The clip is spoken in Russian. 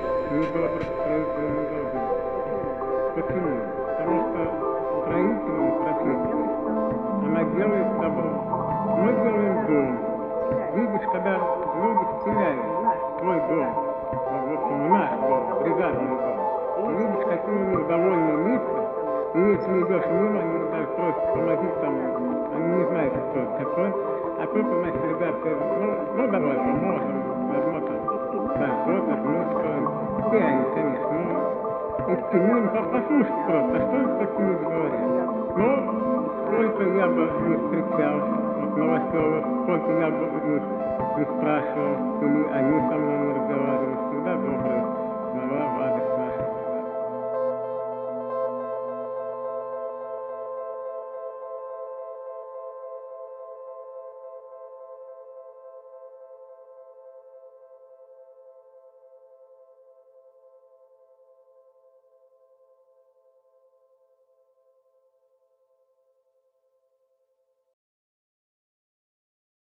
Недобро, строительный недобро. Почему? Потому что строительный профессия, она делает добро. Мы делаем дом. Видишь, когда люди стреляют в твой дом, в общем, наш дом, бригадный дом, ты видишь, какие у них довольные лица, и если идешь мимо, они даже просят помогить там, они не знают, кто это такой, а тут у нас ребята, ну давай поможем, заодно там, да, что-то, ну что, и они, конечно, ну, и им послушать просто, что это такие люди говорят. Ну, сколько я бы не встречал, вот Новоселов, сколько я бы не спрашивал, или они со мной не разговаривали, всегда добрые.